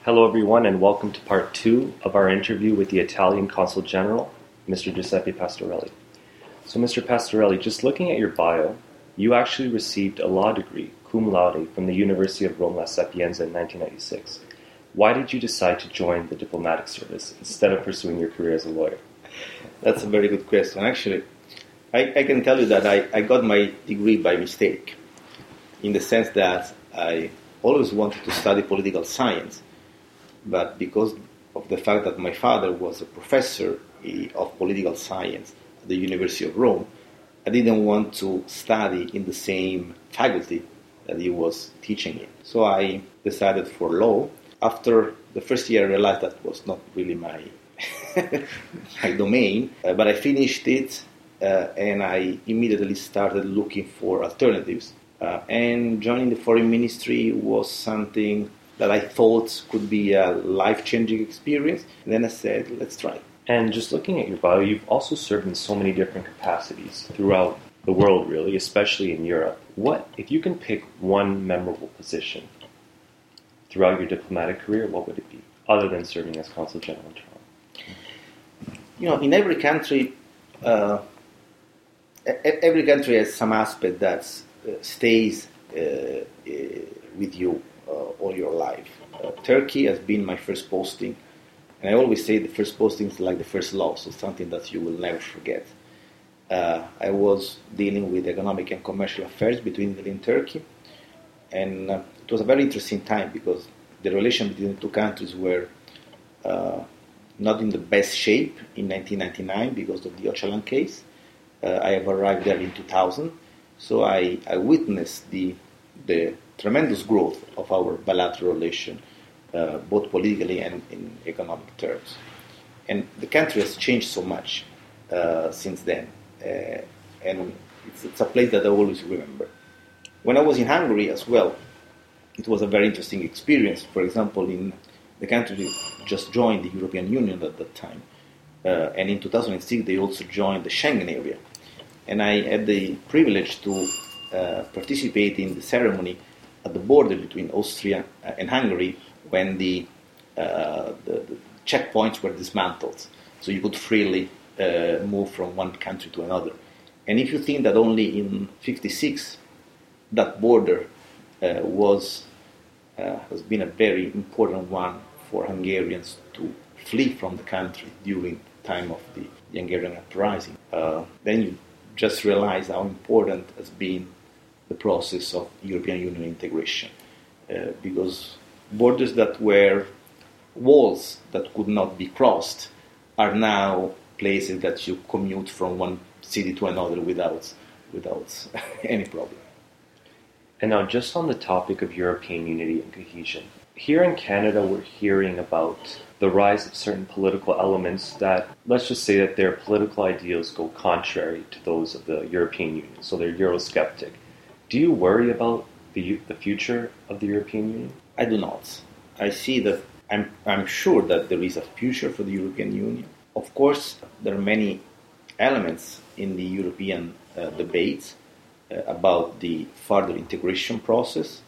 Hello everyone and welcome to part 2 of our interview with the Italian Consul General, Mr. Giuseppe Pastorelli. So Mr. Pastorelli, just looking at your bio, you actually received a law degree, cum laude, from the University of Rome La Sapienza in 1996. Why did you decide to join the diplomatic service instead of pursuing your career as a lawyer? That's a very good question. Actually, I can tell you that I got my degree by mistake, in the sense that I always wanted to study political science, but because of the fact that my father was a professor of political science at the University of Rome, I didn't want to study in the same faculty that he was teaching in. So I decided for law. After the first year, I realized that was not really my my domain, but I finished it, and I immediately started looking for alternatives. And joining the foreign ministry was something that I thought could be a life-changing experience. And then I said, let's try. And just looking at your bio, you've also served in so many different capacities throughout the world, really, especially in Europe. What, if you can pick one memorable position throughout your diplomatic career, what would it be, other than serving as Consul General in Toronto? You know, in every country has some aspect that stays with you all your life. Turkey has been my first posting, and I always say the first posting is like the first law, so something that you will never forget. I was dealing with economic and commercial affairs between Italy and Turkey, and it was a very interesting time because the relation between the two countries were not in the best shape in 1999 because of the Öcalan case. I have arrived there in 2000, so I witnessed the tremendous growth of our bilateral relation, both politically and in economic terms. And the country has changed so much since then, and it's a place that I always remember. When I was in Hungary as well, it was a very interesting experience. For example, in the country just joined the European Union at that time, and in 2006 they also joined the Schengen area. And I had the privilege to participate in the ceremony at the border between Austria and Hungary when the checkpoints were dismantled, so you could freely move from one country to another. And if you think that only in 1956 that border has been a very important one for Hungarians to flee from the country during the time of the Hungarian uprising, then you just realize how important has been the process of European Union integration, because borders that were walls that could not be crossed are now places that you commute from one city to another without any problem. And now, just on the topic of European unity and cohesion, here in Canada we're hearing about the rise of certain political elements that, let's just say that their political ideals go contrary to those of the European Union, so they're Eurosceptic. Do you worry about the future of the European Union? I do not. I see that I'm sure that there is a future for the European Union. Of course, there are many elements in the European debates about the further integration process,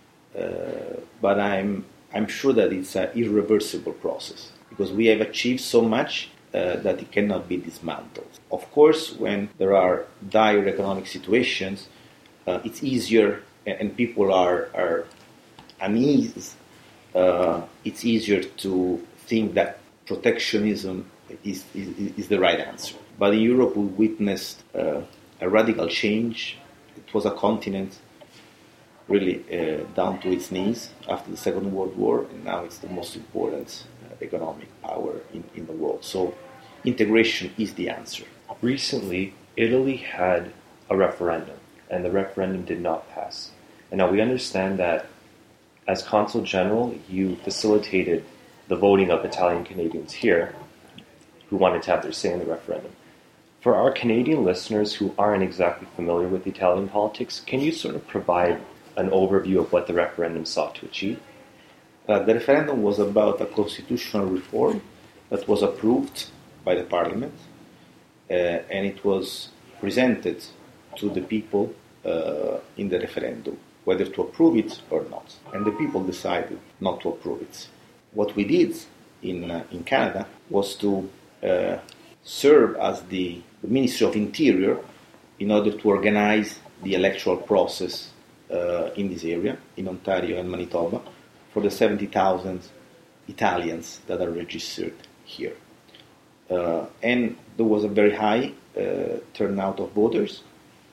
but I'm sure that it's an irreversible process because we have achieved so much that it cannot be dismantled. Of course, when there are dire economic situations, it's easier and people are uneasy. It's easier to think that protectionism is the right answer. But in Europe, we witnessed a radical change. It was a continent really down to its knees after the Second World War, and now it's the most important economic power in the world. So integration is the answer. Recently, Italy had a referendum, and the referendum did not pass. And now we understand that as Consul General, you facilitated the voting of Italian Canadians here who wanted to have their say in the referendum. For our Canadian listeners who aren't exactly familiar with Italian politics, can you sort of provide an overview of what the referendum sought to achieve? The referendum was about a constitutional reform that was approved by the parliament, and it was presented to the people in the referendum, whether to approve it or not. And the people decided not to approve it. what we did in Canada was to serve as the Ministry of Interior in order to organize the electoral process in this area, in Ontario and Manitoba, for the 70,000 Italians that are registered here. And there was a very high turnout of voters,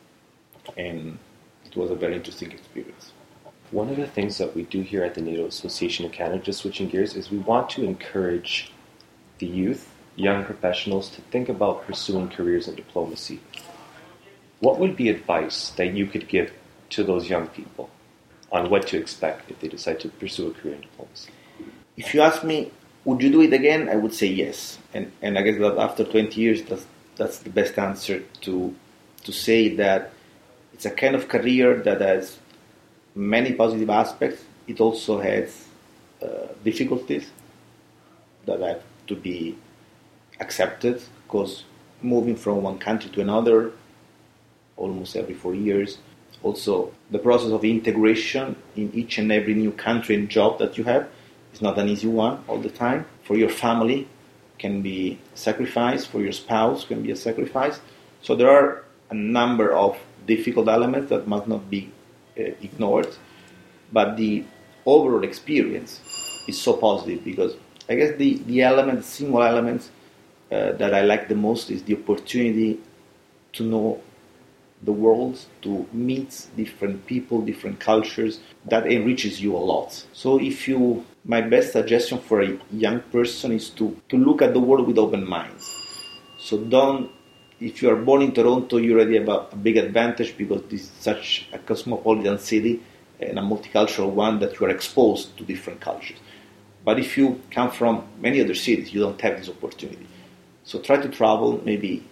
and it was a very interesting experience. One of the things that we do here at the NATO Association of Canada, just switching gears, is we want to encourage the youth, young professionals, to think about pursuing careers in diplomacy. What would be advice that you could give to those young people on what to expect if they decide to pursue a career in diplomacy? If you ask me, would you do it again? I would say yes. And I guess that after 20 years, that's the best answer to say that it's a kind of career that has many positive aspects. It also has difficulties that have to be accepted, because moving from one country to another almost every 4 years. Also, the process of integration in each and every new country and job that you have is not an easy one all the time. For your family can be sacrifice, for your spouse can be a sacrifice. So there are a number of difficult elements that must not be ignored, but the overall experience is so positive, because I guess the single element that I like the most is the opportunity to know the world, to meet different people, different cultures. That enriches you a lot. So my best suggestion for a young person is to look at the world with open minds. So if you are born in Toronto, you already have a big advantage, because this is such a cosmopolitan city and a multicultural one that you are exposed to different cultures. But if you come from many other cities, you don't have this opportunity. So try to travel, maybe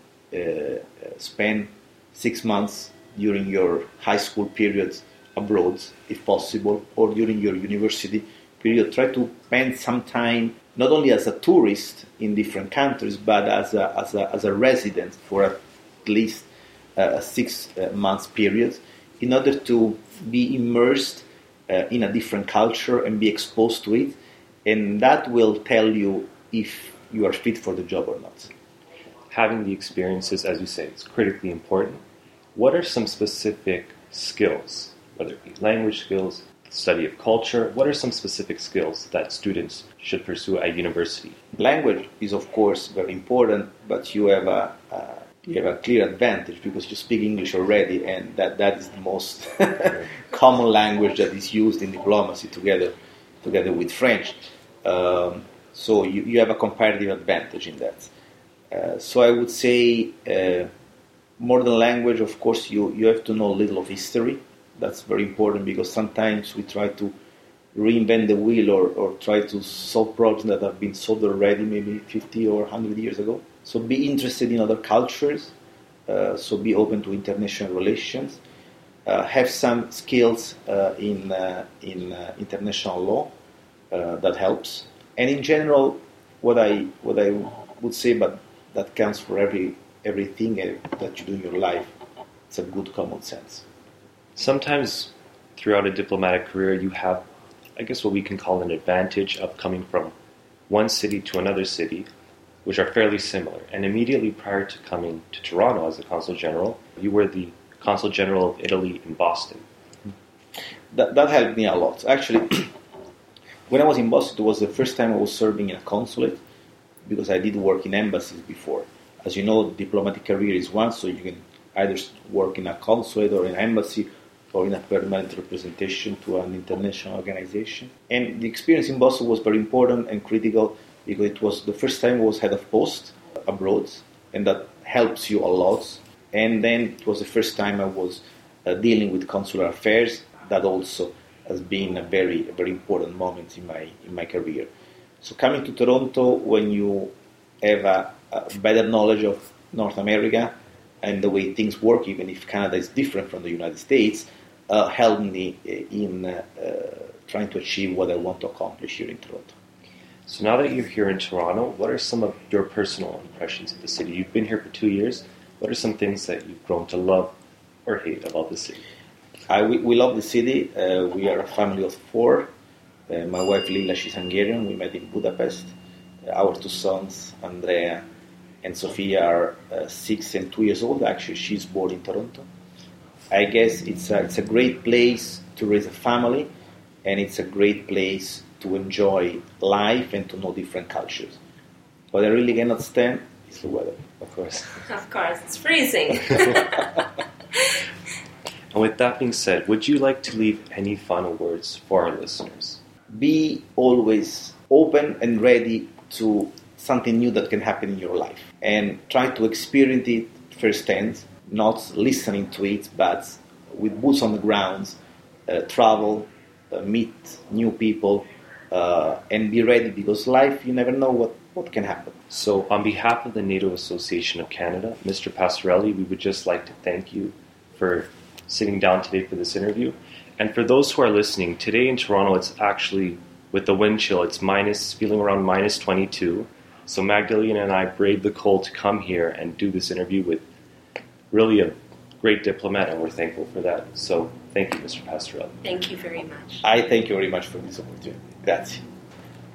spend 6 months during your high school period abroad, if possible, or during your university period. Try to spend some time not only as a tourist in different countries, but as a resident for at least a 6 months period, in order to be immersed in a different culture and be exposed to it, and that will tell you if you are fit for the job or not. Having the experiences, as you say, is critically important. What are some specific skills, whether it be language skills, study of culture, what are some specific skills that students should pursue at university? Language is, of course, very important, but you have a clear advantage because you speak English already, and that is the most common language that is used in diplomacy together with French. So you have a comparative advantage in that. So I would say more than language, of course, you have to know a little of history. That's very important, because sometimes we try to reinvent the wheel or try to solve problems that have been solved already maybe 50 or 100 years ago. So be interested in other cultures, so be open to international relations, have some skills in international law, that helps. And in general, what I would say, but that counts for everything that you do in your life, it's a good common sense. Sometimes throughout a diplomatic career, you have, I guess, what we can call an advantage of coming from one city to another city, which are fairly similar. And immediately prior to coming to Toronto as a Consul General, you were the Consul General of Italy in Boston. That helped me a lot. Actually, when I was in Boston, it was the first time I was serving in a consulate, because I did work in embassies before. As you know, diplomatic career is one, so you can either work in a consulate or in an embassy or in a permanent representation to an international organization. And the experience in Boston was very important and critical, because it was the first time I was head of post abroad, and that helps you a lot. And then it was the first time I was dealing with consular affairs. That also has been a very important moment in my career. So coming to Toronto, when you have a better knowledge of North America and the way things work, even if Canada is different from the United States, helped me in trying to achieve what I want to accomplish here in Toronto. So now that you're here in Toronto, what are some of your personal impressions of the city? You've been here for 2 years. What are some things that you've grown to love or hate about the city? We love the city. We are a family of 4. My wife Lila, she's Hungarian. We met in Budapest. Our two sons, Andrea and Sofia, are 6 and 2 years old. Actually, she's born in Toronto. I guess it's a great place to raise a family, and it's a great place to enjoy life and to know different cultures. What I really cannot stand is the weather. Of course. Of course, it's freezing. And with that being said, would you like to leave any final words for our listeners? Be always open and ready to something new that can happen in your life, and try to experience it firsthand, not listening to it, but with boots on the ground, travel, meet new people, and be ready, because life, you never know what can happen. So on behalf of the NATO Association of Canada, Mr. Pastorelli, we would just like to thank you for sitting down today for this interview. And for those who are listening, today in Toronto, it's actually, with the wind chill, it's feeling around minus 22. So Magdalena and I braved the cold to come here and do this interview with really a great diplomat, and we're thankful for that. So thank you, Mr. Pastorelli. Thank you very much. I thank you very much for this opportunity. Grazie.